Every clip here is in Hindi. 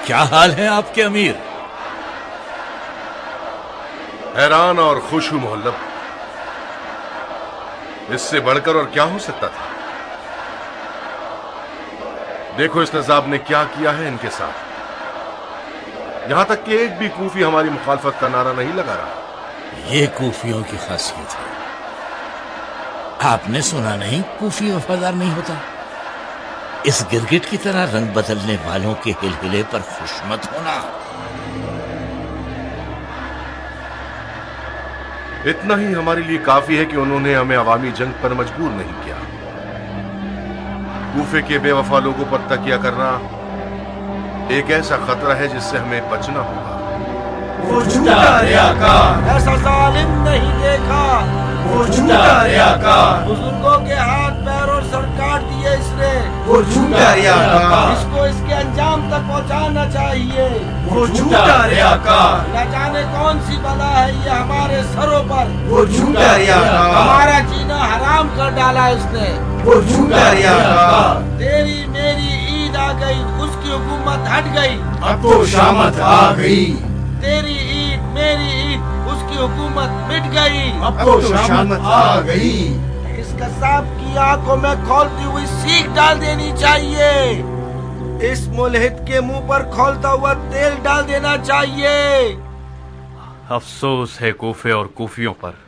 क्या हाल है आपके अमीर? हैरान और खुश हूं मोहल्लब। इससे बढ़कर और क्या हो सकता था। देखो इस नजाब ने क्या किया है इनके साथ। यहां तक कि एक भी कूफी हमारी मुखालफत का नारा नहीं लगा रहा। ये कूफियों की खासियत है। आपने सुना नहीं, कूफी वफादार नहीं होता। इस गिरगिट की तरह रंग बदलने वालों के हिलहिले पर खुश मत होना। इतना ही हमारे लिए काफी है कि उन्होंने हमें अवामी जंग पर मजबूर नहीं किया। कूफे के बेवफा लोगों पर तकिया करना एक ऐसा खतरा है जिससे हमें बचना होगा। वो झूठा रियाकार, ऐसा जालिम नहीं देखा। वो झूठा रियाकार, बुजुर्गों के हाथ पैर और सर काट दिए इसने। वो झूठा रियाकार, इसको इसके अंजाम तक पहुंचाना चाहिए। वो झूठा रियाकार, न जाने कौन सी बला है ये हमारे सरों पर। वो झूठा रियाकार, हमारा जीना हराम कर डाला इसने। वो झूठा रियाकार, तेरी मेरी ईद आ गई, उसकी हुकूमत हट गई। अब तो शामत आ गई। तेरी ईद मेरी ईद, उसकी हुकूमत मिट गई। अब तो शामत आ गई। इस कसाब की आंखों में खौलती हुई सीख डाल देनी चाहिए। इस मुल्हिद के मुंह पर खौलता हुआ तेल डाल देना चाहिए। अफसोस है कूफे और कूफियों पर।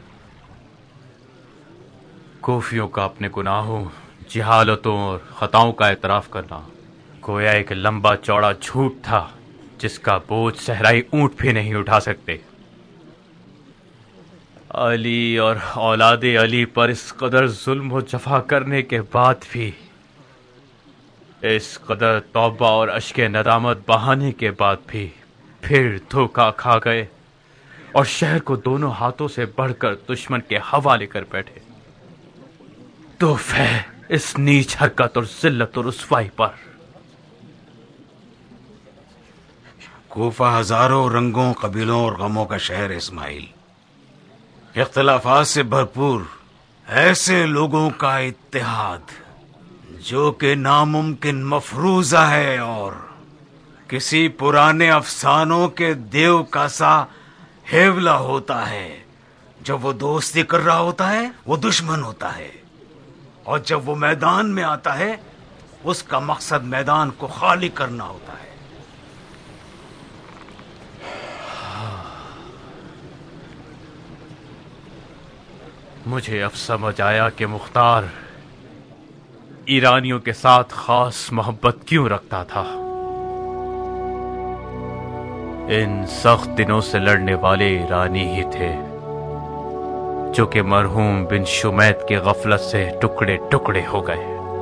कूफियों का अपने गुनाहों, जिहालतों और खताओं का एतराफ करना गोया एक लंबा चौड़ा झूठ था जिसका बोझ सहराई ऊंट भी नहीं उठा सकते। अली और औलादे अली पर इस कदर जुल्म और जफा करने के बाद भी, इस कदर तौबा और अश्के नदामत बहाने के बाद भी फिर धोखा खा गए और शहर को दोनों हाथों से बढ़कर दुश्मन के हवाले कर बैठे। तोहफे इस नीच हरकत और जिल्लत और रुसवाई पर। कूफा हजारों रंगों, कबीलों और गमों का शहर है इस्माइल। इख्तिलाफात से भरपूर ऐसे लोगों का इत्तेहाद जो कि नामुमकिन मफरूजा है और किसी पुराने अफसानों के देव का सा हेवला होता है। जब वो दोस्ती कर रहा होता है वो दुश्मन होता है, और जब वो मैदान में आता है उसका मकसद मैदान को खाली करना होता है। मुझे अब समझ आया कि मुख्तार ईरानियों के साथ खास मोहब्बत क्यों रखता था। इन सख्त दिनों से लड़ने वाले ईरानी ही थे जो कि मरहूम बिन शुमैत के गफलत से टुकड़े टुकड़े हो गए।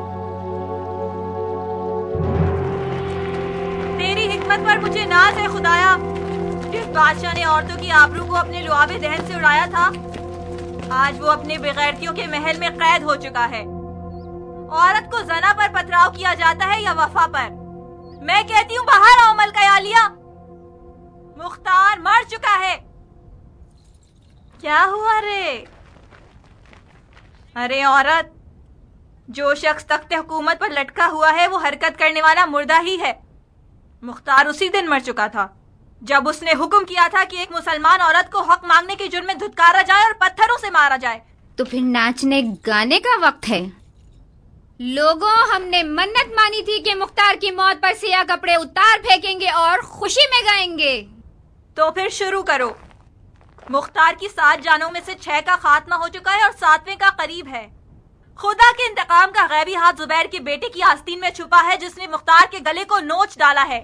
तेरी हिकमत पर मुझे नाज है खुदाया। जिस बादशाह ने औरतों की आबरू को अपने लुआबे दहन से उड़ाया था, आज वो अपने बेगैरतियों के महल में कैद हो चुका है। औरत को जना पर पथराव किया जाता है या वफा पर? मैं कहती हूँ बाहर आओ मलका-ए-आलिया। मुख्तार मर चुका है। क्या हुआ रे? अरे औरत, जो शख्स तख्ते हुकूमत पर लटका हुआ है वो हरकत करने वाला मुर्दा ही है। मुख्तार उसी दिन मर चुका था जब उसने हुक्म किया था कि एक मुसलमान औरत को हक मांगने के जुर्म में धुतकारा जाए और पत्थरों से मारा जाए। तो फिर नाचने गाने का वक्त है। लोगों, हमने मन्नत मानी थी कि मुख्तार की मौत पर सिया कपड़े उतार फेंकेंगे और खुशी में गाएंगे। तो फिर शुरू करो। मुख्तार की 7 जानों में से 6 का खात्मा हो चुका है और 7वें का करीब है। खुदा के इंतकाम का गैबी हाथ जुबैर के बेटे की आस्तीन में छुपा है जिसने मुख्तार के गले को नोच डाला है।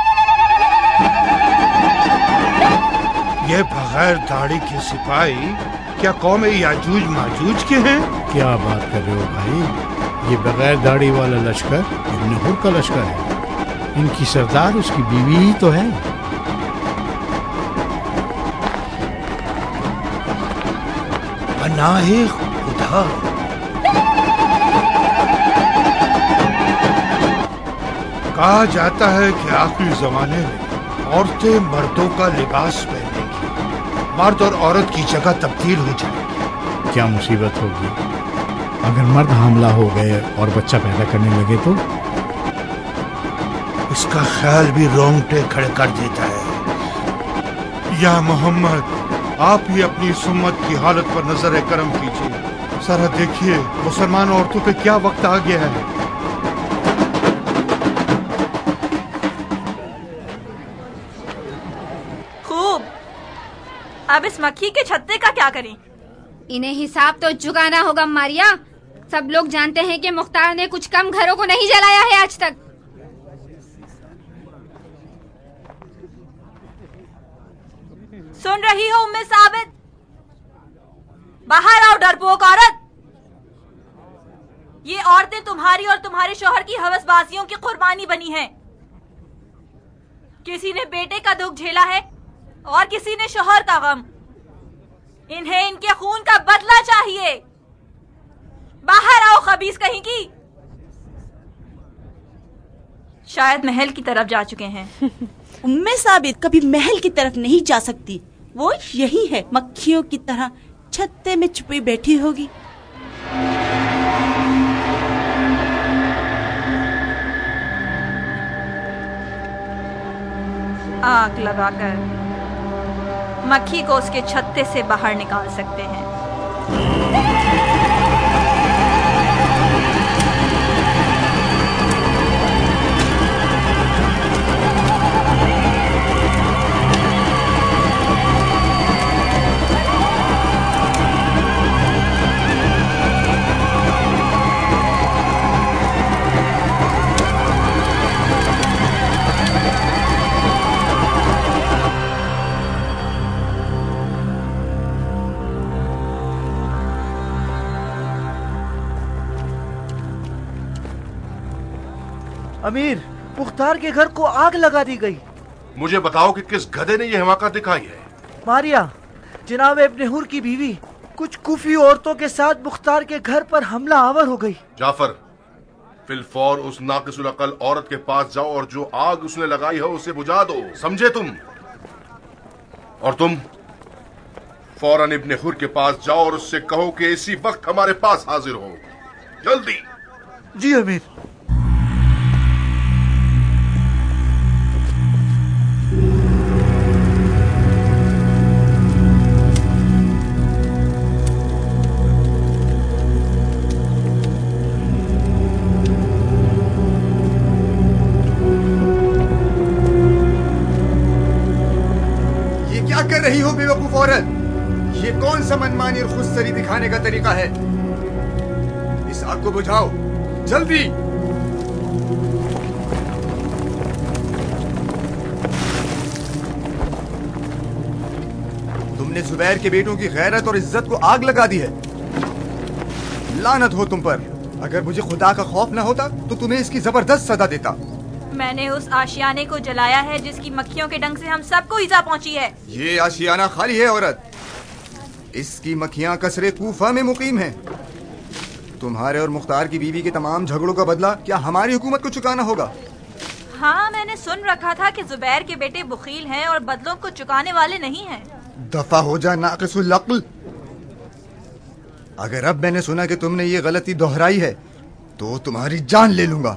ये बगैर दाढ़ी के सिपाही क्या कौम याजूज माजूज के हैं? क्या बात कर रहे हो भाई? ये बगैर दाढ़ी वाला लश्कर इब्न हुर का लश्कर है। इनकी सरदार उसकी बीवी ही तो है। पनाहे खुदा। कहा जाता है कि आखिरी जमाने में औरतें मर्दों का लिबास पहनेंगी, मर्द और औरत की जगह तब्दील हो जाएगी। क्या मुसीबत होगी अगर मर्द हमला हो गए और बच्चा पैदा करने लगे तो? इसका ख्याल भी रोंगटे खड़े कर देता है। या मोहम्मद, आप ही अपनी इस उम्मत की हालत पर नजर करम कीजिए। जरा देखिए मुसलमान औरतों पे क्या वक्त आ गया है। खूब, अब इस मक्खी के छत्ते का क्या करें? इन्हें हिसाब तो चुकाना होगा मारिया। सब लोग जानते हैं कि मुख्तार ने कुछ कम घरों को नहीं जलाया है आज तक। सुन रही हो उम्मे साबित? बाहर आओ डरपोक औरत। ये औरतें तुम्हारी और तुम्हारे शौहर की हवसबाजियों की कुर्बानी बनी हैं। किसी ने बेटे का दुख झेला है और किसी ने शौहर का गम। इन्हें इनके खून का बदला चाहिए। बाहर आओ खबीस कहीं की। शायद महल की तरफ जा चुके हैं। उम्मे साबित कभी महल की तरफ नहीं जा सकती। वो यही है, मक्खियों की तरह छत्ते में छुपी बैठी होगी। आग लगाकर मक्खी को उसके छत्ते से बाहर निकाल सकते हैं। अमीर, मुख्तार के घर को आग लगा दी गई। मुझे बताओ कि किस गधे ने यह हिमाकत दिखाई है? मारिया, जनाब इब्न हुर की बीवी कुछ कुफी औरतों के साथ मुख्तार के घर पर हमला आवर हो गई। जाफर, फिलफौर उस नाकिसुल अकल औरत के पास जाओ और जो आग उसने लगाई है उसे बुझा दो, समझे तुम? और तुम फौरन इब्न हुर के पास जाओ और उससे कहो कि इसी वक्त हमारे पास हाजिर हो, जल्दी। जी अमीर। कर रही हो बेवकूफ औरत? ये कौन सा मनमानी और खुदसरी दिखाने का तरीका है? इस आग को बुझाओ, जल्दी। तुमने जुबैर के बेटों की गैरत और इज्जत को आग लगा दी है। लानत हो तुम पर। अगर मुझे खुदा का खौफ न होता तो तुम्हें इसकी जबरदस्त सजा देता। मैंने उस आशियाने को जलाया है जिसकी मक्खियों के डंक से हम सबको इजा पहुंची है। ये आशियाना खाली है औरत। इसकी मक्खियां कसरे कूफा में मुकीम हैं। तुम्हारे और मुख्तार की बीवी के तमाम झगड़ों का बदला क्या हमारी हुकूमत को चुकाना होगा? हाँ, मैंने सुन रखा था कि जुबैर के बेटे बुखील हैं और बदलों को चुकाने वाले नहीं हैं। दफा हो जा नाक़िसुल अक्ल। अगर अब मैंने सुना कि तुमने ये गलती दोहराई है तो तुम्हारी जान ले लूंगा।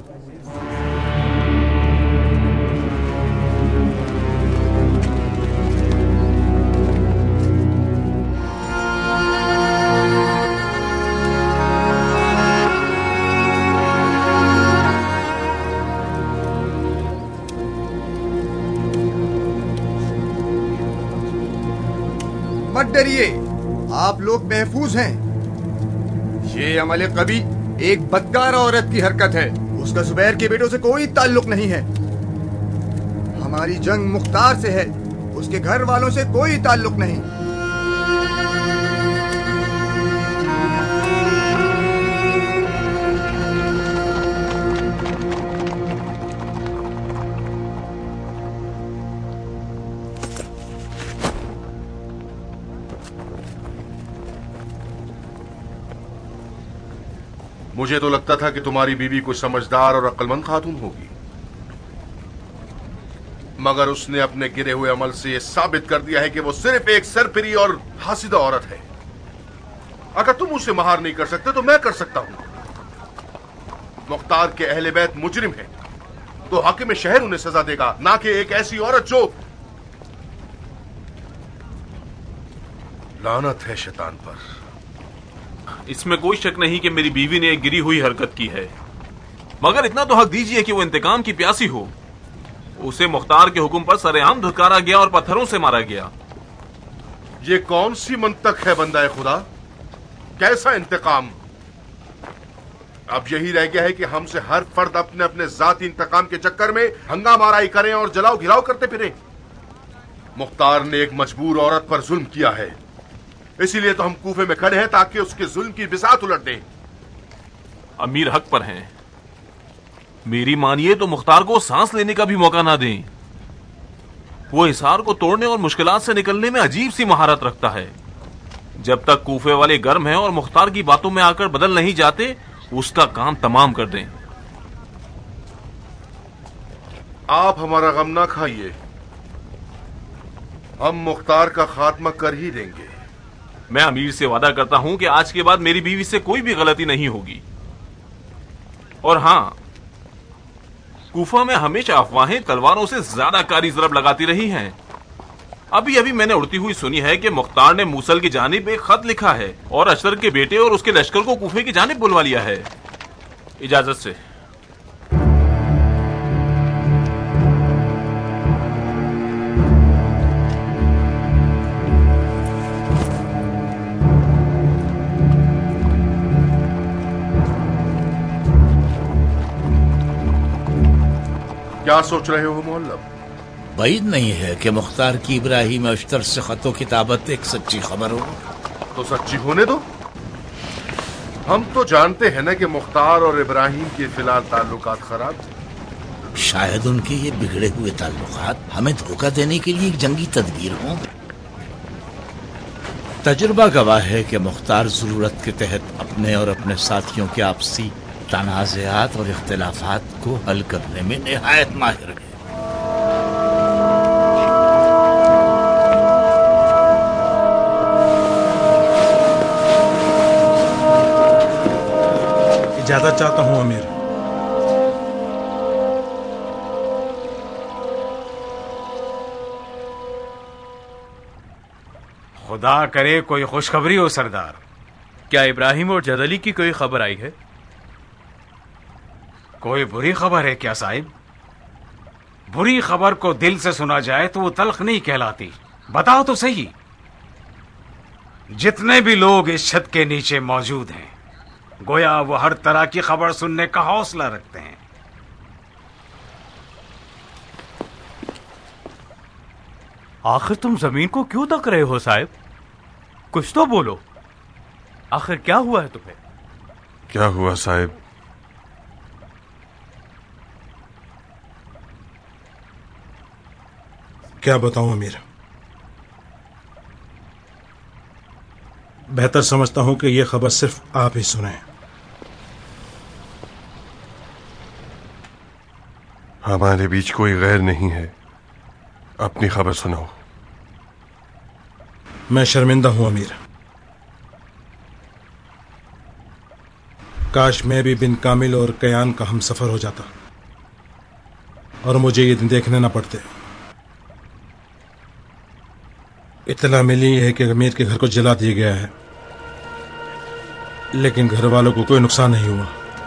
मत डरिए, आप लोग महफूज हैं। ये अमले कभी एक बदकार औरत की हरकत है। उसका जुबैर के बेटों से कोई ताल्लुक नहीं है। हमारी जंग मुख्तार से है, उसके घर वालों से कोई ताल्लुक नहीं। मुझे तो लगता था कि तुम्हारी बीवी कोई समझदार और अक्लमंद खातून होगी, मगर उसने अपने गिरे हुए अमल से यह साबित कर दिया है कि वो सिर्फ एक सरपिरी और हासिदा औरत है। अगर तुम उसे महार नहीं कर सकते तो मैं कर सकता हूं। मुख्तार के अहले बैत मुजरिम है, तो हाकिम शहर उन्हें सजा देगा, ना कि एक ऐसी औरत जो। लानत है शैतान पर। इसमें कोई शक नहीं कि मेरी बीवी ने एक गिरी हुई हरकत की है, मगर इतना तो हक दीजिए कि वो इंतकाम की प्यासी हो। उसे मुख्तार के हुक्म पर सरेआम धुतकारा गया और पत्थरों से मारा गया। ये कौन सी मंतक है बंदा खुदा? कैसा इंतकाम? अब यही रह गया है कि हमसे हर फर्द अपने अपने जाती इंतकाम के चक्कर में हंगामाराई करें और जलाओ घिराव करते फिरे। मुख्तार ने एक मजबूर औरत पर जुल्म किया है, इसीलिए तो हम कूफे में खड़े हैं ताकि उसके जुल्म की बिसात उलट दें। अमीर हक पर हैं। मेरी मानिए तो मुख्तार को सांस लेने का भी मौका ना दें। वो हिसार को तोड़ने और मुश्किलात से निकलने में अजीब सी महारत रखता है। जब तक कूफे वाले गर्म हैं और मुख्तार की बातों में आकर बदल नहीं जाते, उसका काम तमाम कर दें। आप हमारा गम ना खाइए, हम मुख्तार का खात्मा कर ही देंगे। मैं अमीर से वादा करता हूं कि आज के बाद मेरी बीवी से कोई भी गलती नहीं होगी। और हां, कूफा में हमेशा अफवाहें तलवारों से ज्यादा कारी ज़रब लगाती रही हैं। अभी अभी मैंने उड़ती हुई सुनी है कि मुख्तार ने मूसल की जानिब एक खत लिखा है और अशर के बेटे और उसके लश्कर को कूफे की जानिब बुलवा लिया है। इजाजत से। क्या सोच रहे हो मोहल्लब? बैद नहीं है कि मुख्तार की इब्राहिम अश्तर से खतों किताबत एक सच्ची खबर हो। तो सच्ची होने दो। हम तो जानते हैं ना कि मुख्तार और इब्राहिम के फिलहाल ताल्लुकात खराब। शायद उनके ये बिगड़े हुए ताल्लुकात हमें धोखा देने के लिए एक जंगी तदबीर हो। तजुर्बा गवाह है कि मुख्तार जरूरत के तहत अपने और अपने साथियों के आपसी तनाज़ात और इख्तिलाफात को हल करने में निहायत माहिर है। इजाजत चाहता हूं अमीर। खुदा करे कोई खुशखबरी हो सरदार। क्या इब्राहिम और जदली की कोई खबर आई है? कोई बुरी खबर है क्या साहिब? बुरी खबर को दिल से सुना जाए तो वो तल्ख नहीं कहलाती। बताओ तो सही। जितने भी लोग इस छत के नीचे मौजूद हैं, गोया वो हर तरह की खबर सुनने का हौसला रखते हैं। आखिर तुम जमीन को क्यों तक रहे हो साहिब? कुछ तो बोलो। आखिर क्या हुआ है तुम्हें? क्या हुआ साहिब? क्या बताऊं अमीर? बेहतर समझता हूं कि यह खबर सिर्फ आप ही सुने। हमारे बीच कोई गैर नहीं है, अपनी खबर सुनाओ। मैं शर्मिंदा हूं अमीर। काश मैं भी बिन कामिल और कयान का हम सफर हो जाता और मुझे ये दिन देखने ना पड़ते। इत्तला मिली है कि अमीर के घर को जला दिया गया है, लेकिन घर वालों को कोई नुकसान नहीं हुआ।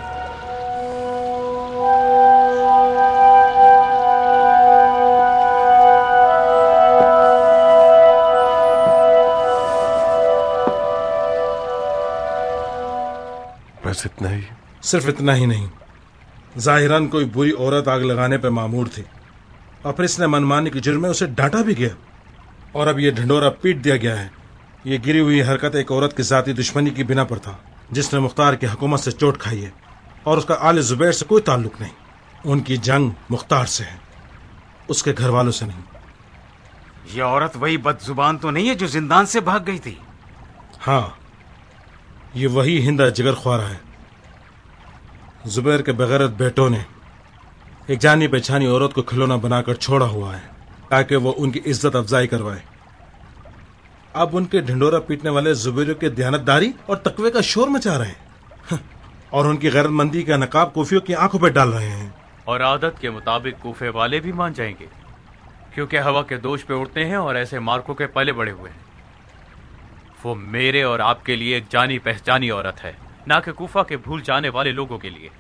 बस इतना ही? सिर्फ इतना ही नहीं, जाहिरन कोई बुरी औरत आग लगाने पर मामूर थी और फिर इसने मनमानी की जुर्म में उसे डांटा भी गया और अब यह ढंडोरा पीट दिया गया है। ये गिरी हुई हरकत एक औरत की जाती दुश्मनी की बिना पर था, जिसने मुख्तार की हुकूमत से चोट खाई है और उसका आले जुबैर से कोई ताल्लुक नहीं। उनकी जंग मुख्तार से है, उसके घर वालों से नहीं। ये औरत वही बदजुबान तो नहीं है जो जिंदान से भाग गई थी? हाँ, ये वही हिंदा जिगर ख्वारा है। जुबैर के बगैरत बेटों ने एक जानी पहचानी औरत को खिलौना बनाकर छोड़ा हुआ है ताकि वो उनकी इज्जत अफजाई करवाए। अब उनके ढिंडोरा पीटने वाले जुबैर के दयानतदारी और तकवे का शोर मचा रहे हैं और उनकी गैरतमंदी का नकाब कूफियों की आंखों पर डाल रहे हैं। और आदत के मुताबिक कूफे वाले भी मान जाएंगे, क्योंकि हवा के दोष पे उड़ते हैं और ऐसे मार्कों के पले बड़े हुए हैं। वो मेरे और आपके लिए एक जानी पहचानी औरत है, ना कि कूफा के भूल जाने वाले लोगों के लिए।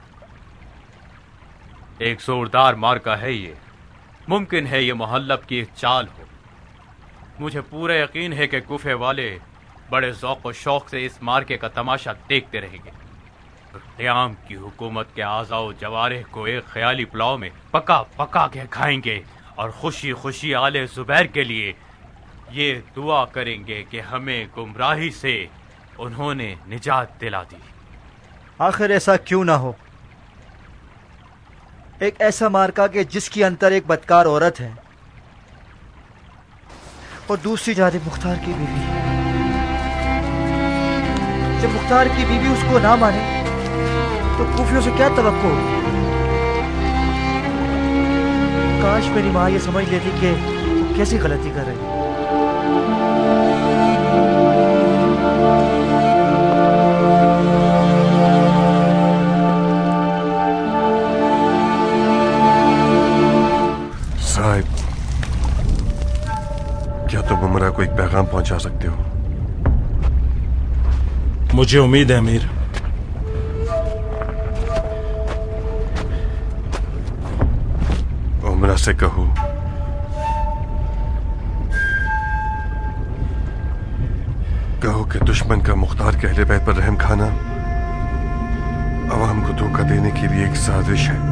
एक जोरदार मार्का है ये। मुमकिन है ये मुहल्लब की एक चाल हो। मुझे पूरा यकीन है कि कूफे वाले बड़े ज़ौक़ और शौक़ से इस मार्के का तमाशा देखते रहेंगे। क़याम की हुकूमत के आज़ाओ जवारिह को एक ख्याली पुलाव में पका पका के खाएंगे और खुशी खुशी आले ज़ुबैर के लिए ये दुआ करेंगे कि हमें गुमराही से उन्होंने निजात दिला दी। आखिर ऐसा क्यों ना हो? एक ऐसा मार्का के जिसके अंदर एक बदकार औरत है और दूसरी जानिब मुख्तार की बीवी। जब मुख्तार की बीवी उसको ना माने तो कूफियों से क्या तवक्को होगी? काश मेरी माँ ये समझ लेती कि वो कैसी गलती कर रही है। साहिब, क्या तुम उमरा को एक पैगाम पहुंचा सकते हो? मुझे उम्मीद है अमीर। उमरा से कहो कि दुश्मन का मुख्तार के अहले बैत पर रहम खाना अवाम को धोखा देने की भी एक साजिश है।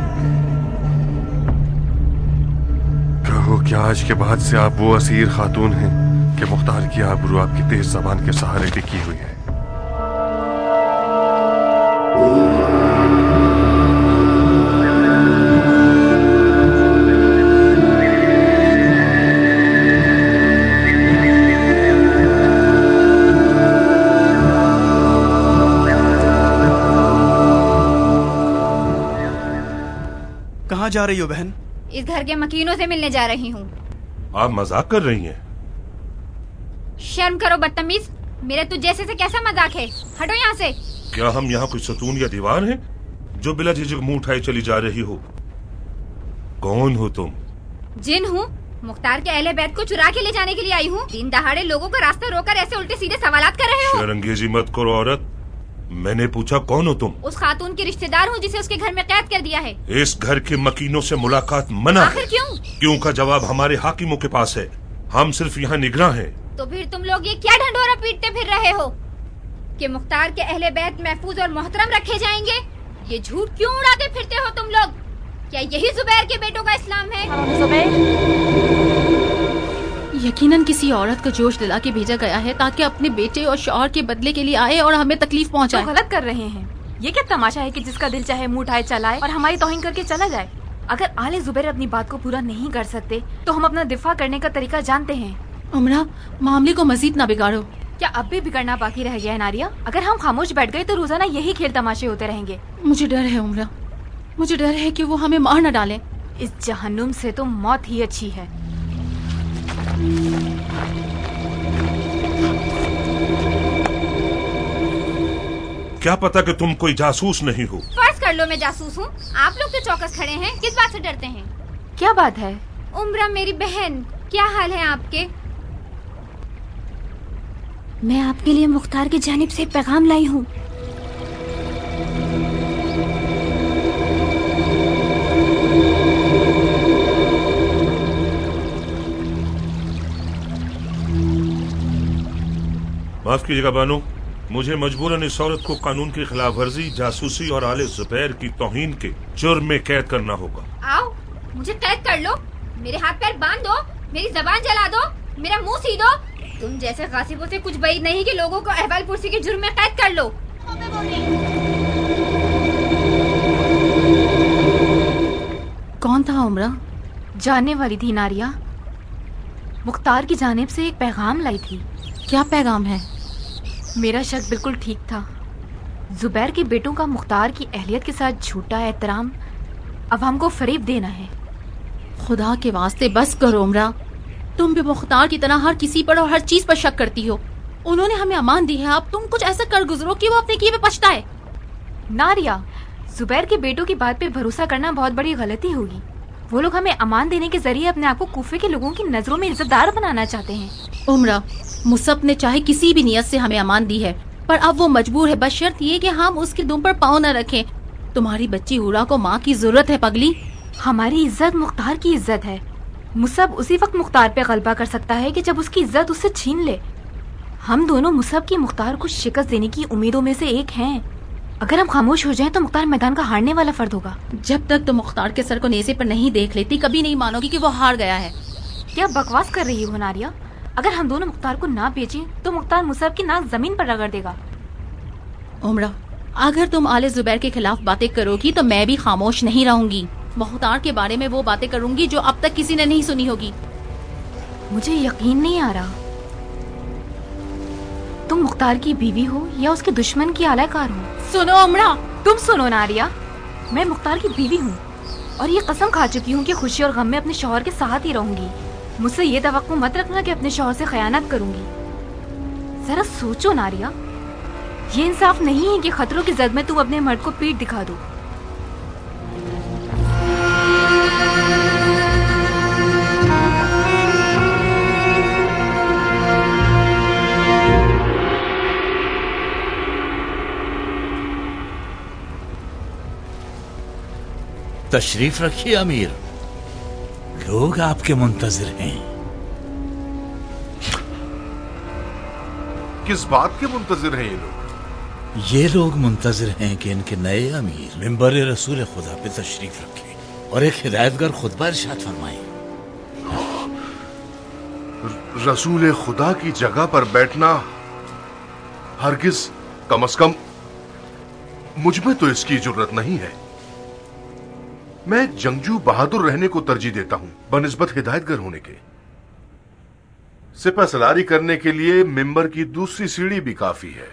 कहो कि आज के बाद से आप वो असीर खातून हैं कि मुख्तार की आबरू आपकी तेज जबान के सहारे टिकी हुई है। कहाँ जा रही हो बहन? इस घर के मकीनों से मिलने जा रही हूँ। आप मजाक कर रही हैं? शर्म करो बदतमीज, मेरे तू जैसे से कैसा मजाक है? हटो यहाँ से। क्या हम यहाँ कोई सतून या दीवार हैं जो बिला झिझक मुंह उठाए चली जा रही हो? कौन हो तुम? जिन हूँ, मुख्तार के अहले बैत को चुरा के ले जाने के लिए आई हूँ। दिन दहाड़े लोगों का रास्ता रोकर ऐसे उल्टे सीधे सवालात कर रहे हो। शर्मंगेजी मत करो औरत। मैंने पूछा कौन हो तुम? उस खातून की रिश्तेदार हूँ जिसे उसके घर में कैद कर दिया है। इस घर के मकीनों से मुलाकात मना है। आखिर क्यों? क्यों का जवाब हमारे हाकिमों के पास है। हम सिर्फ यहाँ निगरां हैं। तो फिर तुम लोग ये क्या ढंढोरा पीटते फिर रहे हो कि मुख्तार के अहले बैत महफूज और मोहतरम रखे जाएंगे? ये झूठ क्यों उड़ाते फिरते हो तुम लोग? क्या यही जुबैर के बेटों का इस्लाम है? यकीनन किसी औरत को जोश दिला के भेजा गया है ताकि अपने बेटे और शौहर के बदले के लिए आए और हमें तकलीफ पहुंचाए। तो गलत कर रहे हैं। ये क्या तमाशा है कि जिसका दिल चाहे मुंह उठाए चलाए और हमारी तौहीन करके चला जाए। अगर आले जुबैर अपनी बात को पूरा नहीं कर सकते तो हम अपना दिफा करने का तरीका जानते हैं। उमरा, मामले को मजीद ना बिगाड़ो। क्या अब भी बिगड़ना बाकी रह गया है नारिया? अगर हम खामोश बैठ गए तो रोजाना यही खेल तमाशे होते रहेंगे। मुझे डर है उमरा, मुझे डर है कि वो हमें मार न डालें। इस जहन्नुम से तो मौत ही अच्छी है। क्या पता कि तुम कोई जासूस नहीं हो। फर्ज कर लो मैं जासूस हूँ। आप लोग तो चौकस खड़े हैं, किस बात से डरते हैं? क्या बात है? उमरा मेरी बहन, क्या हाल है आपके? मैं आपके लिए मुख्तार की जानिब से पैगाम लाई हूँ। माफ कीजिएगा बानो, मुझे मजबूरन इस औरत को कानून की खिलाफ वर्जी, जासूसी और आले जुबैर की तौहीन के जुर्म में कैद करना होगा। आओ, मुझे कैद कर लो, मेरे हाथ पैर बांध दो, मेरी जबान जला दो, मेरा मुंह सी दो। तुम जैसे गासिबों से कुछ बईद नहीं कि लोगों को अहवाल पुरसी के जुर्म में कैद कर लो। कौन था उमरा? जानने वाली थी नारिया। मुख्तार की जानिब से एक पैगाम लाई थी। क्या पैगाम है? मेरा शक बिल्कुल ठीक था। जुबैर के बेटों का मुख्तार की अहलियत के साथ झूठा एहतराम अब हमको फरेब देना है। खुदा के वास्ते बस करो उमरा, तुम भी मुख्तार की तरह हर किसी पर और हर चीज पर शक करती हो। उन्होंने हमें अमान दी है, अब तुम कुछ ऐसा कर गुजरो कि वो अपने किए पे पछताए। नारिया, जुबैर के बेटों की बात पे भरोसा करना बहुत बड़ी गलती होगी। वो लोग हमें अमान देने के जरिए अपने आप को कूफे के लोगों की नजरों में इज्जतदार बनाना चाहते हैं। उमरा, मुसब ने चाहे किसी भी नियत से हमें अमान दी है, पर अब वो मजबूर है, बशर्त ये कि हम उसके दुम पर पाँव न रखें। तुम्हारी बच्ची हुरा को माँ की जरूरत है पगली। हमारी इज्जत मुख्तार की इज्जत है। मुसब उसी वक्त मुख्तार पे गलबा कर सकता है कि जब उसकी इज्जत उससे छीन ले। हम दोनों मुसब की मुख्तार को शिकस्त देने की उम्मीदों में से एक हैं। अगर हम खामोश हो जाएं तो मुख्तार मैदान का हारने वाला फर्द होगा। जब तक तुम मुख्तार के सर को नेज़े पर नहीं देख लेती, कभी नहीं मानोगी कि वो हार गया है। क्या बकवास कर रही हो नारिया? अगर हम दोनों मुख्तार को ना बेचें तो मुख्तार मुसब की नाक जमीन पर रगड़ देगा। उमरा, अगर तुम आले जुबैर के खिलाफ बातें करोगी तो मैं भी खामोश नहीं रहूंगी। मुख्तार के बारे में वो बातें करूंगी जो अब तक किसी ने नहीं सुनी होगी। मुझे यकीन नहीं आ रहा, तुम मुख्तार की बीवी हो या उसके दुश्मन की आलाकार हो। सुनो उमरा, तुम सुनो नारिया, मैं मुख्तार की बीवी हूँ और ये कसम खा चुकी हूँ कि खुशी और गम में अपने शौहर के साथ ही रहूंगी। मुझसे ये तवक्को मत रखना कि अपने शौहर से खयानत करूंगी। जरा सोचो नारिया, ये इंसाफ नहीं है कि खतरों की जद में तुम अपने मर्द को पीठ दिखा दो। तशरीफ रखिए अमीर, लोग आपके मुंतजिर हैं। किस बात के मुंतजिर हैं ये लोग? ये लोग मुंतजिर हैं कि इनके नए अमीर मिंबर रसूल खुदा पे तशरीफ रखें और एक हिदायतगर खुतबा इरशाद फरमाएं। रसूल खुदा की जगह पर बैठना हरगिज, कम से कम मुझ में तो इसकी जुर्रत नहीं है। मैं जंगजू बहादुर रहने को तरजीह देता हूं बनिस्बत हिदायतगर होने के। सिपह सलारी करने के लिए मिंबर की दूसरी सीढ़ी भी काफी है।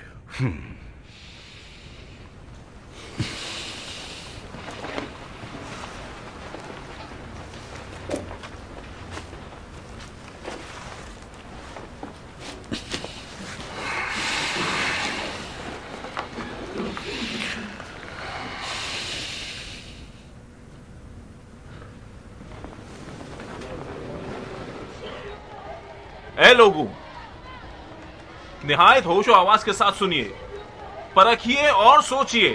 ए लोगों, निहायत होशो आवाज के साथ सुनिए, परखिए और सोचिए।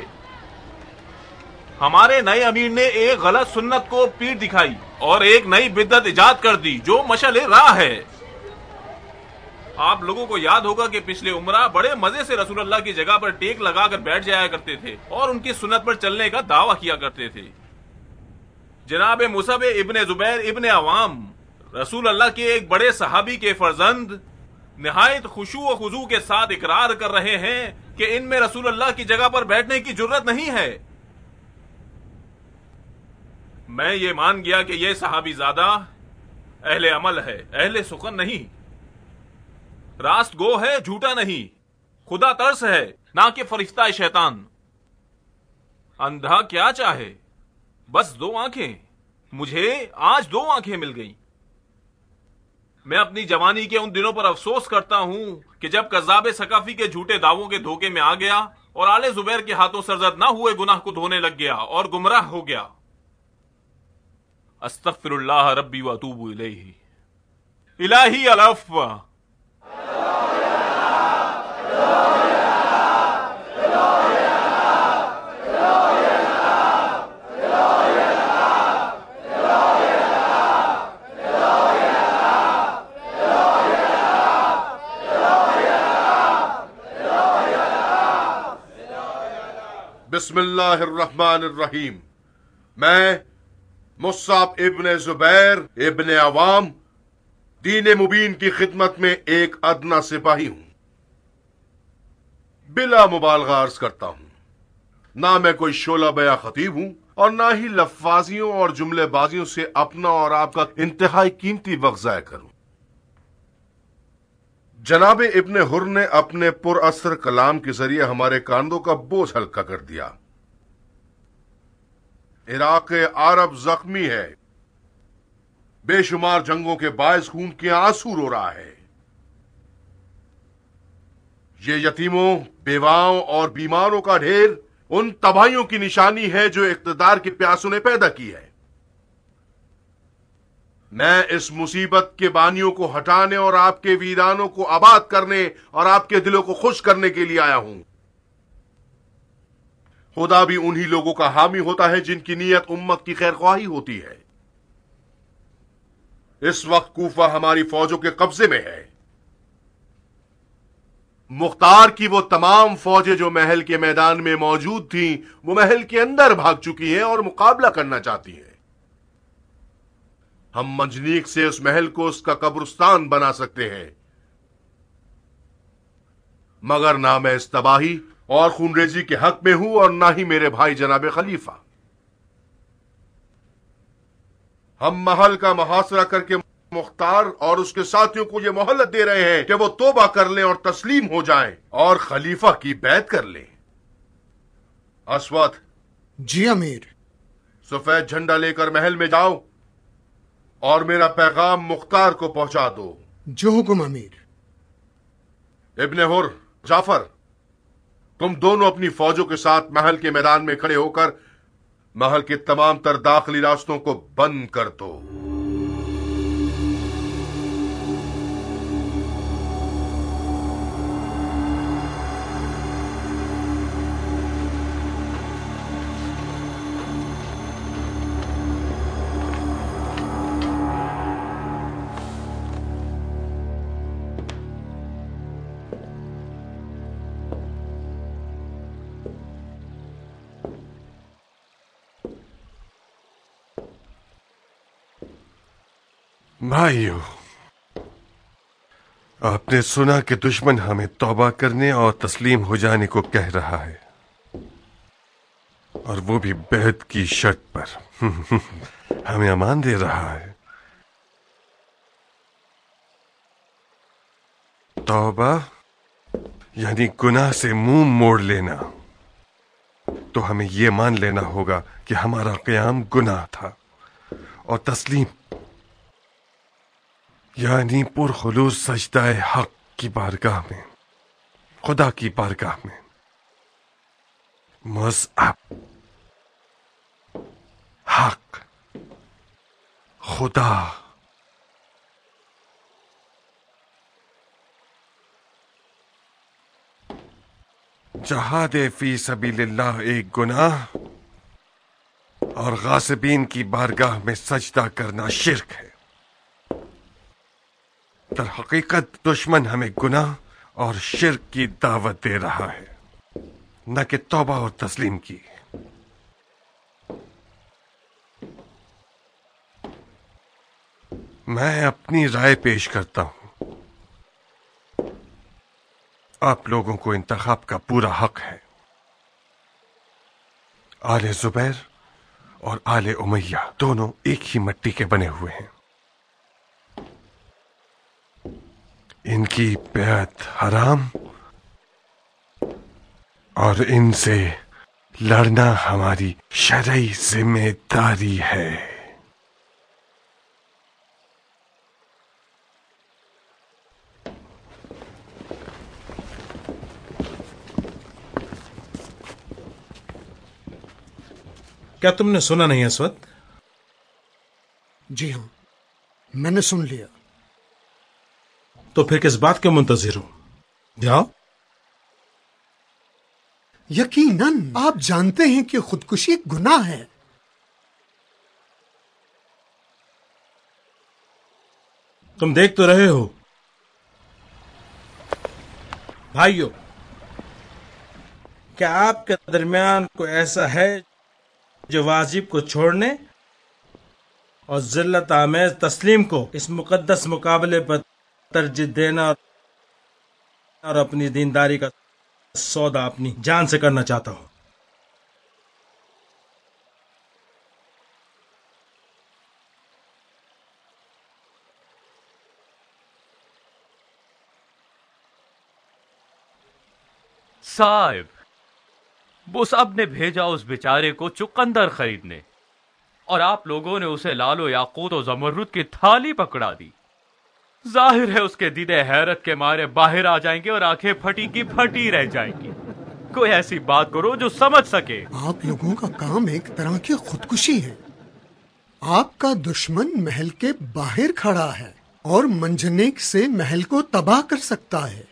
हमारे नए अमीर ने एक गलत सुन्नत को पीठ दिखाई और एक नई बिद्दत इजाद कर दी जो मशअले राह है। आप लोगों को याद होगा कि पिछले उमरा बड़े मजे से रसूलुल्लाह की जगह पर टेक लगाकर बैठ जाया करते थे और उनकी सुन्नत पर चलने का दावा किया करते थे। जनाब मुसब इब्ने जुबैर इब्ने अवाम, रसूल अल्लाह के एक बड़े सहाबी के फर्जंद, निहायत खुशू व खुजू के साथ इकरार कर रहे हैं कि इनमें रसूल अल्लाह की जगह पर बैठने की जुर्रत नहीं है। मैं ये मान गया कि यह सहाबी ज़ादा अहले अमल है, अहले सुकन नहीं, रास्त गो है, झूठा नहीं, खुदा तरस है, ना कि फरिश्ता शैतान। अंधा क्या चाहे, बस दो आंखें। मुझे आज दो आंखें मिल गईं। मैं अपनी जवानी के उन दिनों पर अफसोस करता हूं कि जब कज़्ज़ाब सकाफी के झूठे दावों के धोखे में आ गया और आले जुबैर के हाथों सरजद ना हुए गुनाह को धोने लग गया और गुमराह हो गया। अस्तगफिरुल्लाह रब्बी व अतूबु इलैहि। इलाही अलअफ़्व। बिस्मिल्लाहिर्रहमानिर्रहीम। मैं मुस्साब इब्ने जुबैर इब्ने अवाम दीन मुबीन की खिदमत में एक अदना सिपाही हूं। बिला मुबालगा अर्ज करता हूं, ना मैं कोई शोला बया खतीब हूं और ना ही लफ्फाजियों और जुमलेबाजियों से अपना और आपका इंतहाई कीमती वक्त ज़ाया करूं। जनाब इब्ने हुर ने अपने पुरअसर कलाम के जरिए हमारे कांधों का बोझ हल्का कर दिया। इराक अरब जख्मी है, बेशुमार जंगों के बायस खून के आंसू रो रहा है। ये यतीमों, बेवाओं और बीमारों का ढेर उन तबाहियों की निशानी है जो इख्तिदार की प्यासों ने पैदा की है। मैं इस मुसीबत के बानियों को हटाने और आपके वीरानों को आबाद करने और आपके दिलों को खुश करने के लिए आया हूं। खुदा भी उन्हीं लोगों का हामी होता है जिनकी नीयत उम्मत की खैरख्वाही होती है। इस वक्त कूफा हमारी फौजों के कब्जे में है। मुख्तार की वो तमाम फौजें जो महल के मैदान में मौजूद थीं, वो महल के अंदर भाग चुकी हैं और मुकाबला करना चाहती हैं। हम मंजनीक से उस महल को उसका कब्रिस्तान बना सकते हैं, मगर ना मैं इस तबाही और खूनरेजी के हक में हूं और ना ही मेरे भाई जनाब खलीफा। हम महल का मुहासरा करके मुख्तार और उसके साथियों को यह मोहलत दे रहे हैं कि वो तौबा कर लें और तस्लीम हो जाएं और खलीफा की बैत कर लें। अस्वद। जी अमीर। सफेद झंडा लेकर महल में जाओ और मेरा पैगाम मुख्तार को पहुंचा दो। जो हुक्म अमीर। इब्ने हुर, जाफर, तुम दोनों अपनी फौजों के साथ महल के मैदान में खड़े होकर महल के तमाम तर दाखिली रास्तों को बंद कर दो। भाइयों, आपने सुना कि दुश्मन हमें तौबा करने और तस्लीम हो जाने को कह रहा है, और वो भी बेहद की शर्त पर हमें अमान दे रहा है। तौबा यानी गुनाह से मुंह मोड़ लेना। तो हमें यह मान लेना होगा कि हमारा क़याम गुनाह था, और तस्लीम यानी पुरखुलूस सजदाए हक की बारगाह में, खुदा की बारगाह में मज़हब, हक, खुदा। जहादे फी सबीलिल्लाह एक गुनाह और गासिबीन की बारगाह में सजदा करना शिर्क है। दर हकीकत दुश्मन हमें गुनाह और शिर्क की दावत दे रहा है, न कि तौबा और तस्लीम की। मैं अपनी राय पेश करता हूं। आप लोगों को इंतखाब का पूरा हक है। आले जुबैर और आले उमैया दोनों एक ही मिट्टी के बने हुए हैं। इनकी बैत हराम और इनसे लड़ना हमारी शरई जिम्मेदारी है। क्या तुमने सुना नहीं अस्वद? जी हां, मैंने सुन लिया। तो फिर किस बात के मुंतजिर हो? जाओ। यकीनन आप जानते हैं कि खुदकुशी एक गुनाह है। तुम देख तो रहे हो भाइयों, क्या आपके दरमियान कोई ऐसा है जो वाजिब को छोड़ने और जिल्लत आमेज तस्लीम को इस मुकद्दस मुकाबले पर तरजीह देना और अपनी दीनदारी का सौदा अपनी जान से करना चाहता हूं? साहिब, वो सब ने भेजा उस बेचारे को चुकंदर खरीदने, और आप लोगों ने उसे लालो याकूत और जमरुद की थाली पकड़ा दी। जाहिर है उसके दिले हैरत के मारे बाहर आ जाएंगे और आंखें फटी की फटी रह जाएंगी। कोई ऐसी बात करो जो समझ सके। आप लोगों का काम एक तरह की खुदकुशी है। आपका दुश्मन महल के बाहर खड़ा है और मंजनेक से महल को तबाह कर सकता है।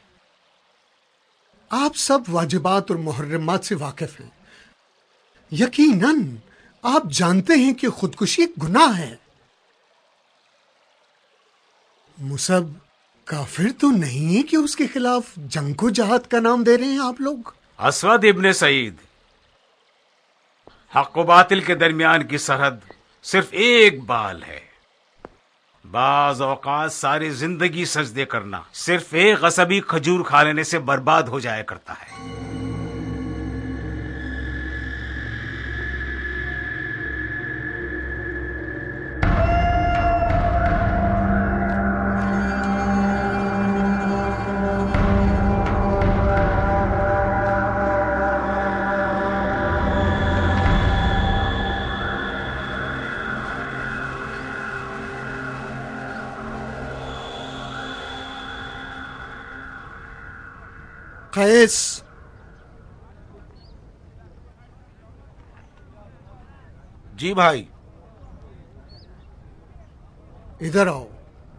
आप सब वाजिबात और मुहर्रमात से वाकिफ हैं। यकीनन आप जानते हैं कि खुदकुशी एक गुनाह है। मुसब काफिर तो नहीं है कि उसके खिलाफ जंग को जहाद का नाम दे रहे हैं आप लोग। अस्वद इब्ने सईद, हक व बातिल के दरमियान की सरहद सिर्फ एक बाल है। बाज औकात सारी जिंदगी सजदे करना सिर्फ एक गसबी खजूर खा लेने से बर्बाद हो जाया करता है। कैस, जी भाई। इधर आओ।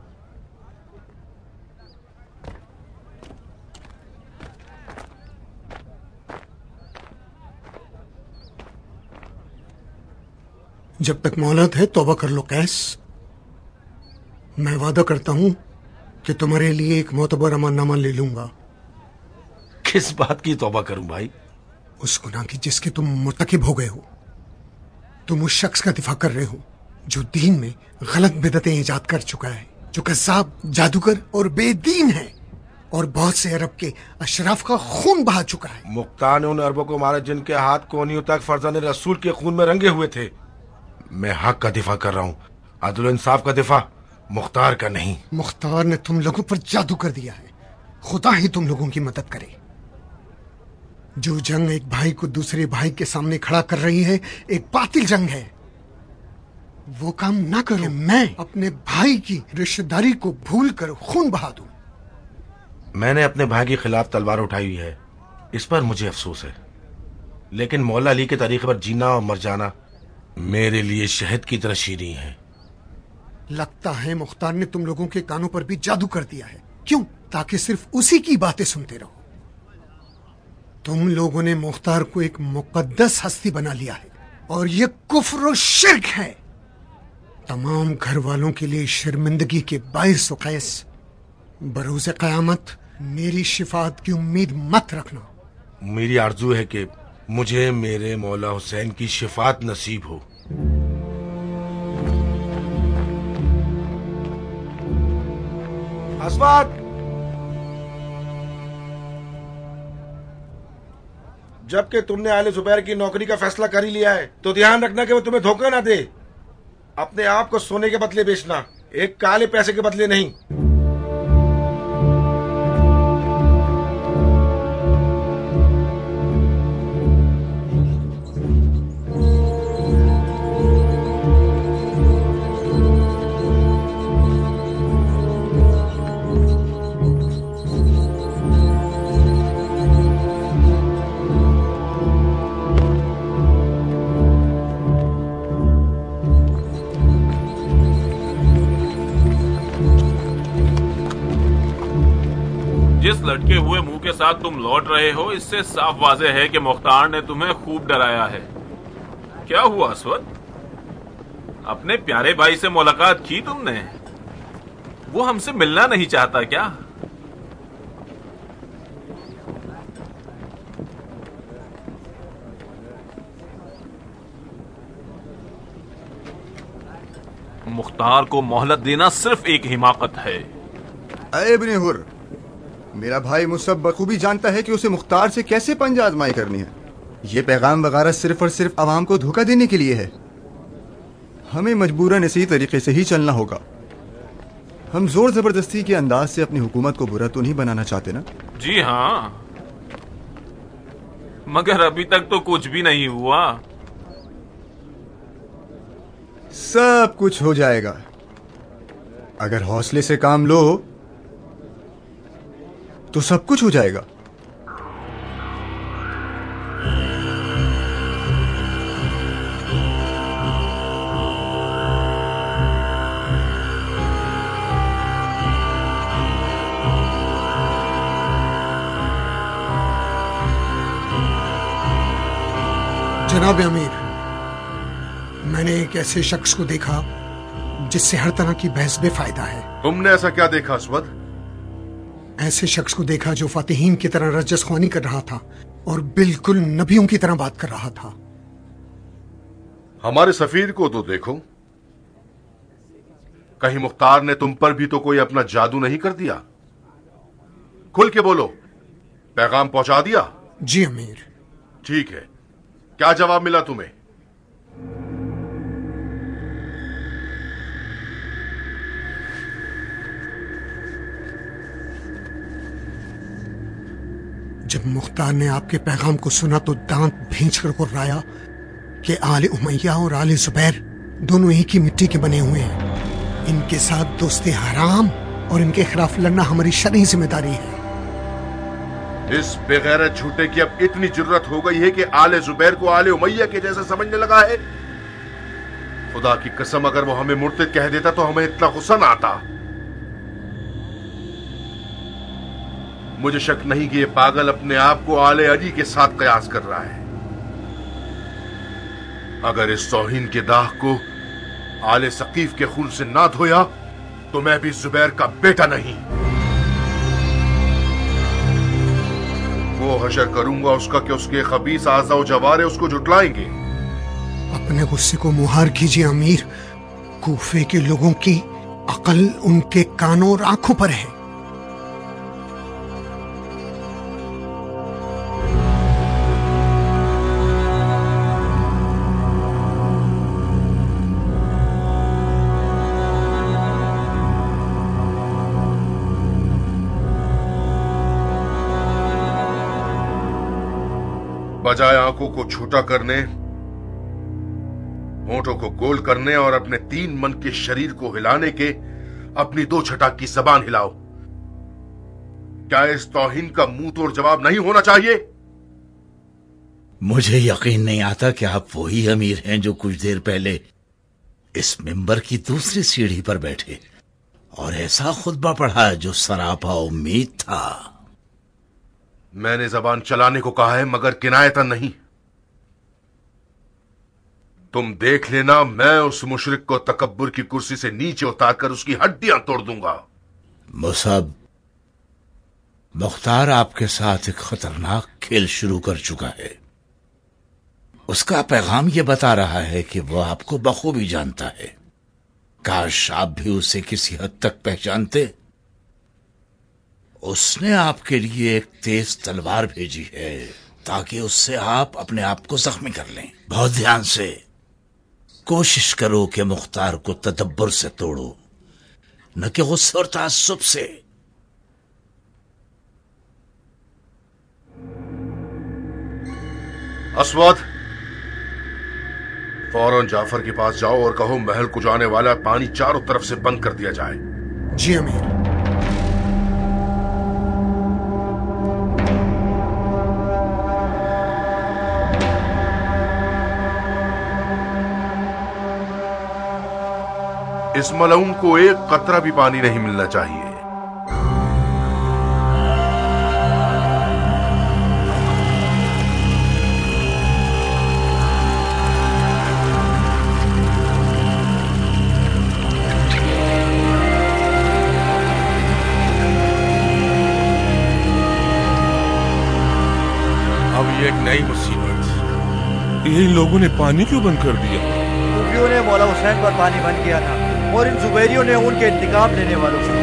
जब तक मोहलत है तौबा कर लो कैस। मैं वादा करता हूं कि तुम्हारे लिए एक मोतबर अमाननामा ले लूंगा। किस बात की तौबा करूं भाई? उस गुनाह की जिसके तुम मुर्तकिब हो गए हो। तुम उस शख्स का दिफा कर रहे हो जो दीन में गलत बिदतें ईजाद कर चुका है, जो कज़्ज़ाब, जादूगर और बेदीन है और बहुत से अरब के अशराफ का खून बहा चुका है। मुख्तार ने उन अरबों को मारा जिनके हाथ कोहनियों तक फरजान रसूल के खून में रंगे हुए थे। मैं हक का दिफा कर रहा हूँ, अदल इंसाफ का दिफा, मुख्तार का नहीं। मुख्तार ने तुम लोगों पर जादू कर दिया है। खुदा ही तुम लोगों की मदद करे। जो जंग एक भाई को दूसरे भाई के सामने खड़ा कर रही है, एक बातिल जंग है। वो काम ना करो मैं अपने भाई की रिश्तेदारी को भूल कर खून बहा दूं। मैंने अपने भाई के खिलाफ तलवार उठाई हुई है, इस पर मुझे अफसोस है। लेकिन मौला अली के तरीके पर जीना और मर जाना मेरे लिए शहद की तरह शीरीं है। लगता है मुख्तार ने तुम लोगों के कानों पर भी जादू कर दिया है। क्यों? ताकि सिर्फ उसी की बातें सुनते रहो। तुम लोगों ने मुख्तार को एक मुकद्दस हस्ती बना लिया है और ये कुफ्र और शिर्क है। तमाम घर वालों के लिए शर्मिंदगी के बाइस कैस। बरोज़े क़यामत मेरी शिफात की उम्मीद मत रखना। मेरी आरजू है कि मुझे मेरे मौला हुसैन की शिफात नसीब हो। अस्वाद, जबकि तुमने आले जुबैर की नौकरी का फैसला कर ही लिया है तो ध्यान रखना कि वो तुम्हें धोखा ना दे। अपने आप को सोने के बदले बेचना, एक काले पैसे के बदले नहीं। जिस लटके हुए मुंह के साथ तुम लौट रहे हो, इससे साफ वाज़ेह है कि मुख्तार ने तुम्हें खूब डराया है। क्या हुआ अस्वद? अपने प्यारे भाई से मुलाकात की तुमने? वो हमसे मिलना नहीं चाहता क्या? मुख्तार को मोहलत देना सिर्फ एक हिमाकत है। अरे इब्ने हुर, मेरा भाई मुसब बखूबी जानता है कि उसे मुख्तार से कैसे पंजा आजमाई करनी है। ये पैगाम वगैरह सिर्फ और सिर्फ आवाम को धोखा देने के लिए है। हमें मजबूरन इसी तरीके से ही चलना होगा। हम जोर जबरदस्ती के अंदाज से अपनी हुकूमत को बुरा तो नहीं बनाना चाहते ना? जी हाँ, मगर अभी तक तो कुछ भी नहीं हुआ। सब कुछ हो जाएगा अगर हौसले से काम लो तो सब कुछ हो जाएगा। जनाब अमीर, मैंने एक ऐसे शख्स को देखा जिससे हर तरह की बहस बेफायदा है। तुमने ऐसा क्या देखा अस्वद? ऐसे शख्स को देखा जो फातिहीन की तरह रजस ख्वानी कर रहा था और बिल्कुल नबियों की तरह बात कर रहा था। हमारे सफीर को तो देखो, कहीं मुख्तार ने तुम पर भी तो कोई अपना जादू नहीं कर दिया? खुल के बोलो, पैगाम पहुंचा दिया? जी अमीर। ठीक है, क्या जवाब मिला तुम्हें? जब मुख्तार ने आपके पैगाम को सुना तो दांत भींच कर कुर्राया कि आले उमैया और आले जुबैर दोनों एक ही मिट्टी के बने हुए हैं। इनके साथ दोस्ती हराम और इनके खिलाफ लड़ना हमारी शरई जिम्मेदारी है। इस बेगैरत झूठे की अब इतनी जुर्रत हो गई है कि आले जुबैर को आले उमैया के जैसा समझने लगा है। खुदा की कसम, अगर वो हमें मुर्तिद कह देता तो हमें इतना गुस्सा ना आता। मुझे शक नहीं कि ये पागल अपने आप को आले अली के साथ कयास कर रहा है। अगर इस तौहीन के दाग को आले सकीफ के खून से ना धोया तो मैं भी जुबैर का बेटा नहीं। वो हशर करूंगा उसका कि उसके खबीस आज़ा और जवारे उसको जुटलाएंगे। अपने गुस्से को मुहार कीजिए अमीर। कूफे के लोगों की अकल उनके कानों और आंखों पर है। बजाय आंखों को छोटा करने, होंठों को गोल करने और अपने 3 मन के शरीर को हिलाने के अपनी 2 छटाक की जबान हिलाओ। क्या इस तौहीन का मुंह तोड़ जवाब नहीं होना चाहिए? मुझे यकीन नहीं आता कि आप वही अमीर हैं जो कुछ देर पहले इस मिंबर की दूसरी सीढ़ी पर बैठे और ऐसा खुतबा पढ़ा जो सरापा उम्मीद था। मैंने जबान चलाने को कहा है मगर किनायतन नहीं। तुम देख लेना, मैं उस मुशरिक को तकब्बुर की कुर्सी से नीचे उतारकर उसकी हड्डियां तोड़ दूंगा। मुसाब, मुख्तार आपके साथ एक खतरनाक खेल शुरू कर चुका है। उसका पैगाम यह बता रहा है कि वह आपको बखूबी जानता है। काश आप भी उसे किसी हद तक पहचानते। उसने आपके लिए एक तेज तलवार भेजी है ताकि उससे आप अपने आप को जख्मी कर लें। बहुत ध्यान से कोशिश करो कि मुख्तार को तदब्बर से तोड़ो, न कि गुस्से और ताज्जुब से। अस्वद, फौरन जाफर के पास जाओ और कहो महल को जाने वाला पानी चारों तरफ से बंद कर दिया जाए। जी अमीर। इस मलऊन को एक कतरा भी पानी नहीं मिलना चाहिए। अब ये एक नई मुसीबत। ये इन लोगों ने पानी क्यों बंद कर दिया? सूफियों ने मौला हुसैन पर पानी बंद किया था और इन जुबैरियों ने उनके इंतकाम लेने वालों से।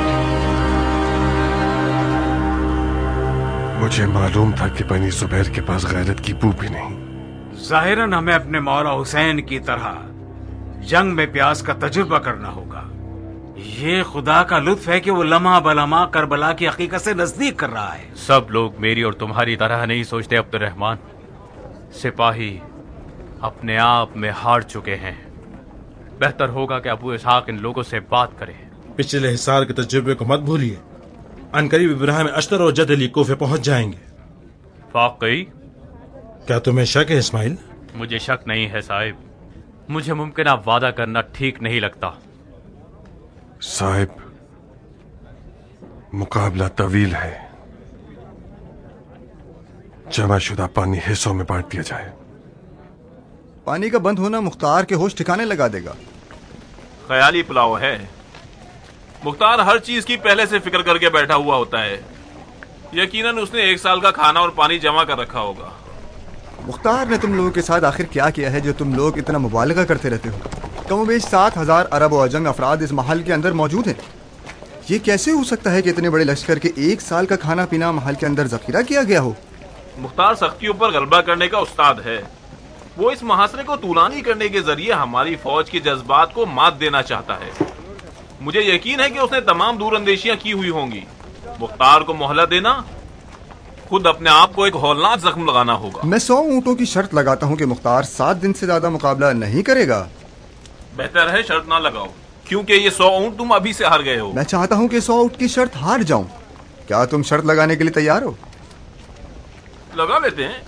मुझे मालूम था कि बनी जुबैर के पास गैरत की बू भी नहीं। जाहिरन हमें अपने मौला हुसैन की तरह जंग में प्यास का तजुर्बा करना होगा। ये खुदा का लुत्फ है कि वो लम्हा बलम्हा करबला की हकीकत से नजदीक कर रहा है। सब लोग मेरी और तुम्हारी तरह नहीं सोचते अब्दुर्रहमान। सिपाही अपने आप में हार चुके हैं। बेहतर होगा कि अबू इसहाक इन लोगों से बात करें। पिछले हिसार के तजुर्बे को मत भूलिए। अनकरीब इब्राहिम अश्तर और जद अली कोफे पहुंच जाएंगे। वाकई? क्या तुम्हें शक है इस्माइल? मुझे शक नहीं है साहिब। मुझे मुमकिन वादा करना ठीक नहीं लगता। साहिब, मुकाबला तवील है। जमाशुदा पानी हिस्सों में बांट दिया जाए। पानी का बंद होना मुख्तार के होश ठिकाने लगा देगा। ख्याली पुलाव है। मुख्तार हर चीज की पहले से फिक्र करके बैठा हुआ होता है। यकीनन उसने 1 साल का खाना और पानी जमा कर रखा होगा। मुख्तार ने तुम लोगों के साथ आखिर क्या किया है जो तुम लोग इतना मुबालगा करते रहते हो? कमोबेश 7,000 अरब और अजम अफराद इस महल के अंदर मौजूद हैं। ये कैसे हो सकता है कि इतने बड़े लश्कर के 1 साल का खाना पीना महल के अंदर जखीरा किया गया हो? मुख्तार सख्तियों पर गलबा करने का उस्ताद है। वो इस मुहासरे को तूलानी करने के जरिए हमारी फौज के जज्बात को मात देना चाहता है। मुझे यकीन है कि उसने तमाम दूरअंदेशियां की हुई होंगी। मुख्तार को मोहलत देना, खुद अपने आप को एक हौलनाक जख्म लगाना होगा। मैं 100 ऊँटों की शर्त लगाता हूँ कि मुख्तार 7 दिन से ज्यादा मुकाबला नहीं करेगा। बेहतर है शर्त ना लगाओ, क्योंकि ये 100 ऊँट तुम अभी से हार गए हो। मैं चाहता हूँ कि 100 ऊँट की शर्त हार जाऊं। क्या तुम शर्त लगाने के लिए तैयार हो? लगा लेते हैं।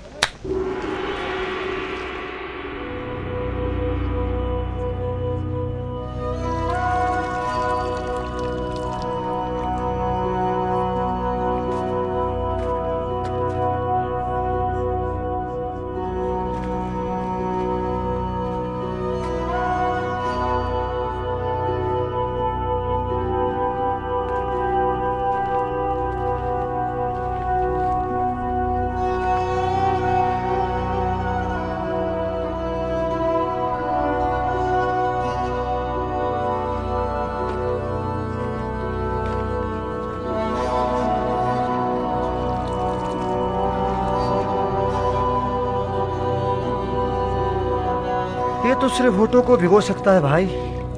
ये तो सिर्फ होठों को भिगो सकता है भाई।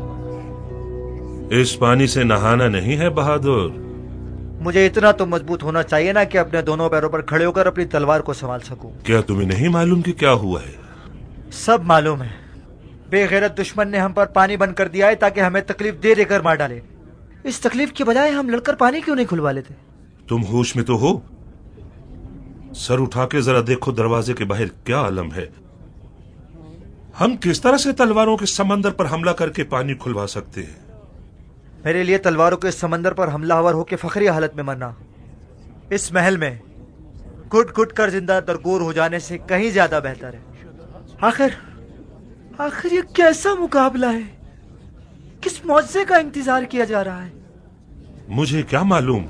इस पानी से नहाना नहीं है बहादुर। मुझे इतना तो मजबूत होना चाहिए ना कि अपने दोनों पैरों पर खड़े होकर अपनी तलवार को संभाल सकूं। क्या तुम्हें नहीं मालूम कि क्या हुआ है? सब मालूम है। बेगैरत दुश्मन ने हम पर पानी बंद कर दिया है ताकि हमें तकलीफ दे देकर मार डाले। इस तकलीफ के बजाय हम लड़कर पानी क्यों नहीं खुलवा लेते? तुम होश में तो हो? सर उठा के जरा देखो दरवाजे के बाहर क्या आलम है। हम किस तरह से तलवारों के समंदर पर हमला करके पानी खुलवा सकते हैं? मेरे लिए तलवारों के समंदर पर हमलावर होकर फखरी हालत में मरना इस महल में घुट घुट कर जिंदा दरगोर हो जाने से कहीं ज्यादा बेहतर है। आखिर ये कैसा मुकाबला है? किस मौजे का इंतजार किया जा रहा है? मुझे क्या मालूम।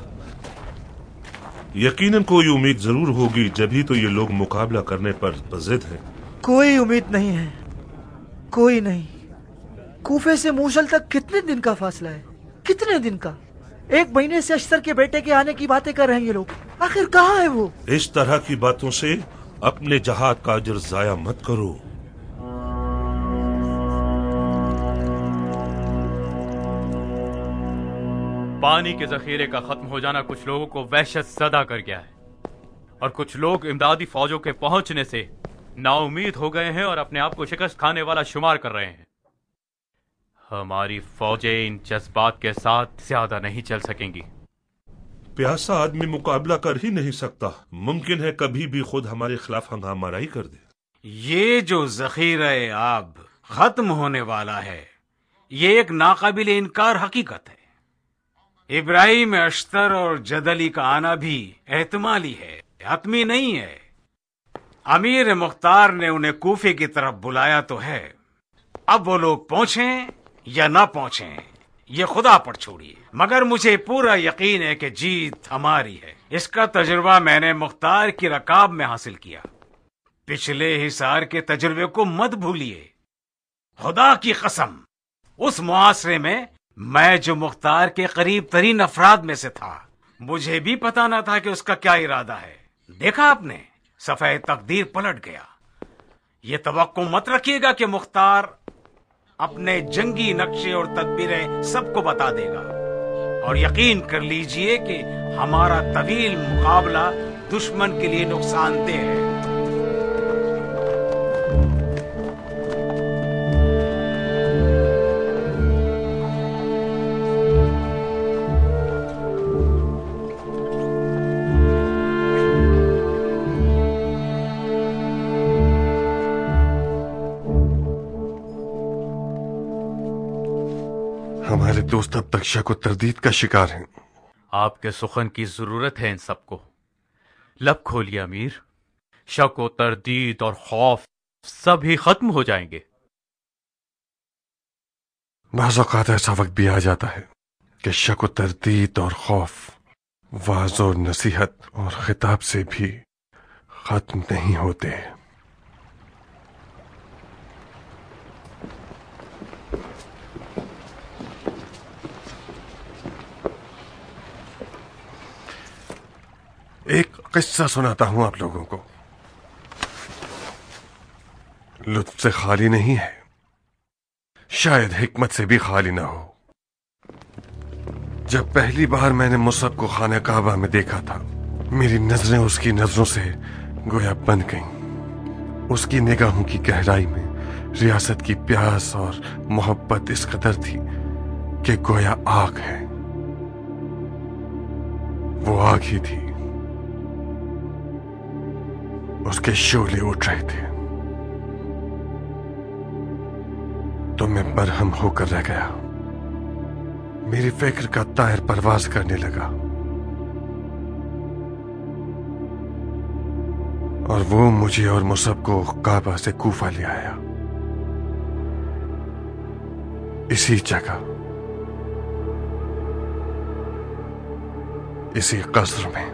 यकीनन कोई उम्मीद जरूर होगी, जभी तो ये लोग मुकाबला करने पर जिद हैं। कोई उम्मीद नहीं है, कोई नहीं। कूफे से मूसल तक कितने दिन का फासला है? कितने दिन का? 1 महीने से अश्तर के बेटे के आने की बातें कर रहे हैं ये लोग। आखिर कहाँ है वो? इस तरह की बातों से अपने जहाद का अजर जाया मत करो। पानी के जखीरे का खत्म हो जाना कुछ लोगों को वहशत ज़दा कर गया है, और कुछ लोग इमदादी फौजों के पहुंचने से नाउमीद हो गए हैं और अपने आप को शिकस्त खाने वाला शुमार कर रहे हैं। हमारी फौजें इन जज्बात के साथ ज्यादा नहीं चल सकेंगी। प्यासा आदमी मुकाबला कर ही नहीं सकता। मुमकिन है कभी भी खुद हमारे खिलाफ हंगामाराई कर दे। ये जो जखीरा आब खत्म होने वाला है, ये एक नाकाबिल इनकार हकीकत है। इब्राहिम अश्तर और जदली का आना भी एहतमाली है, हतमी नहीं है। अमीर मुख्तार ने उन्हें कूफे की तरफ बुलाया तो है, अब वो लोग पहुंचें या ना पहुंचें ये खुदा पर छोड़िए, मगर मुझे पूरा यकीन है कि जीत हमारी है। इसका तजुर्बा मैंने मुख्तार की रकाब में हासिल किया। पिछले हिसार के तजुर्बे को मत भूलिए। खुदा की कसम, उस मुआसरे में मैं जो मुख्तार के करीब तरीन अफराद में से था, मुझे भी पता न था कि उसका क्या इरादा है। देखा आपने, सफेद तकदीर पलट गया। ये तवक्को मत रखिएगा कि मुख्तार अपने जंगी नक्शे और तदबीरें सबको बता देगा, और यकीन कर लीजिए कि हमारा तवील मुकाबला दुश्मन के लिए नुकसानदेह है। हमारे दोस्त अब तक शक और तरदीद का शिकार हैं। आपके सुखन की जरूरत है इन सबको। लब खोलिए अमीर। शक और तरदीद और खौफ सब ही खत्म हो जाएंगे। बाज़ औक़ात ऐसा वक्त भी आ जाता है कि शक व तरदीद और खौफ, वाज़ और नसीहत और खिताब से भी खत्म नहीं होते। एक किस्सा सुनाता हूं आप लोगों को। लुत्फ से खाली नहीं है, शायद हिकमत से भी खाली ना हो। जब पहली बार मैंने मुसअब को खाना काबा में देखा था, मेरी नजरें उसकी नजरों से गोया बंद गईं। उसकी निगाहों की गहराई में रियासत की प्यास और मोहब्बत इस कदर थी कि गोया आग है। वो आग ही थी। उसके शोले उठ रहे थे तो मैं बरहम होकर रह गया। मेरी फिक्र का तायर परवाज करने लगा और वो मुझे और मुसअब को काबा से कूफा ले आया। इसी जगह, इसी कस्र में।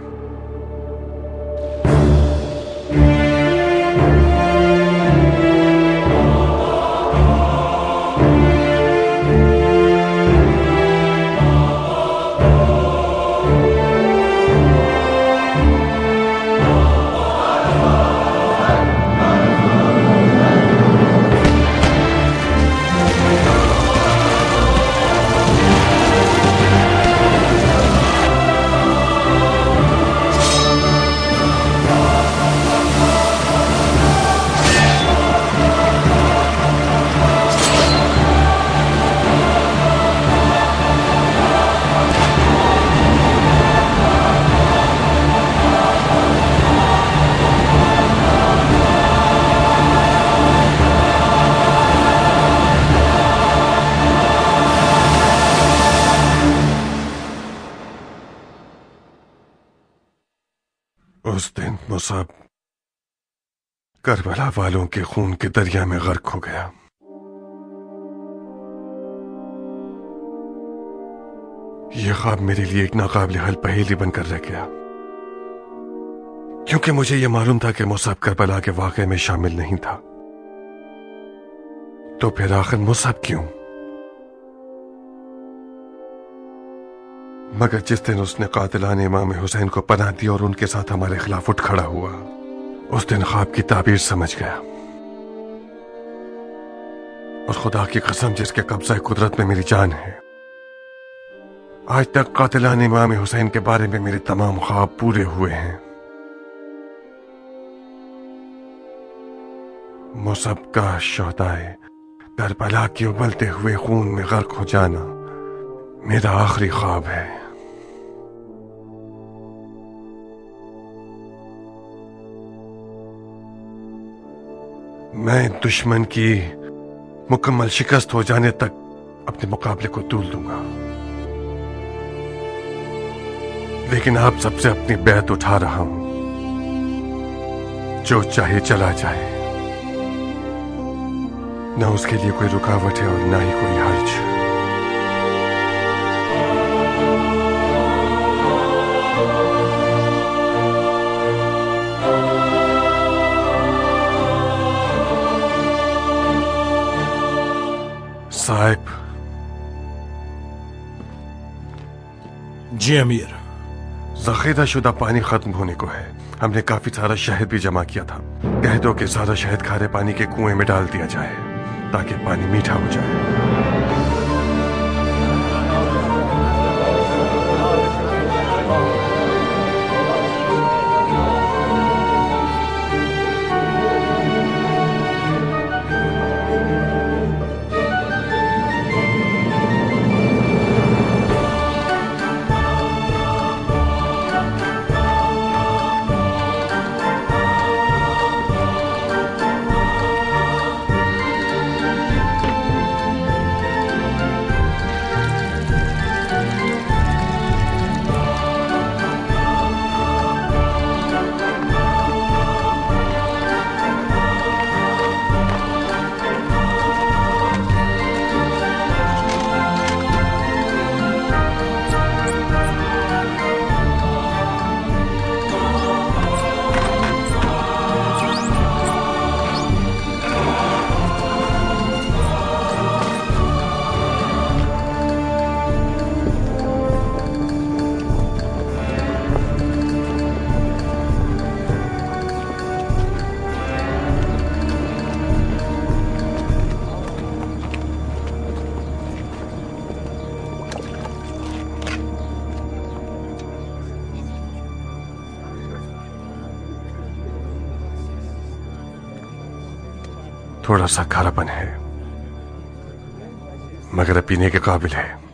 उस दिन मुसअब करबला वालों के खून के दरिया में गर्क हो गया। यह ख्वाब मेरे लिए एक नाकाबिल हल पहेली बनकर रह गया, क्योंकि मुझे यह मालूम था कि मुसअब करबला के वाक़े में शामिल नहीं था। तो फिर आखिर मुसअब क्यों? मगर जिस दिन उसने कातिलान इमाम हुसैन को पनाह दी और उनके साथ हमारे खिलाफ उठ खड़ा हुआ, उस दिन ख्वाब की ताबीर समझ गया। और खुदा की कसम जिसके कब्जा कुदरत में मेरी जान है, आज तक कातिलान इमाम हुसैन के बारे में मेरे तमाम ख्वाब पूरे हुए हैं। मुसअब का शोहदाए करबला के उबलते हुए खून में गर्क हो जाना मेरा आखिरी ख्वाब है। मैं दुश्मन की मुकम्मल शिकस्त हो जाने तक अपने मुकाबले को तूल दूंगा, लेकिन आप सबसे अपनी बैत उठा रहा हूं। जो चाहे चला जाए, न उसके लिए कोई रुकावट है और न ही कोई हर्ज। साहिब। जी अमीर। ज़ख़ीरा शुदा पानी खत्म होने को है। हमने काफी सारा शहद भी जमा किया था। कह दो कि सारा शहद खारे पानी के कुएं में डाल दिया जाए ताकि पानी मीठा हो जाए। थोड़ा सा खारापन है, मगर अब पीने के काबिल है।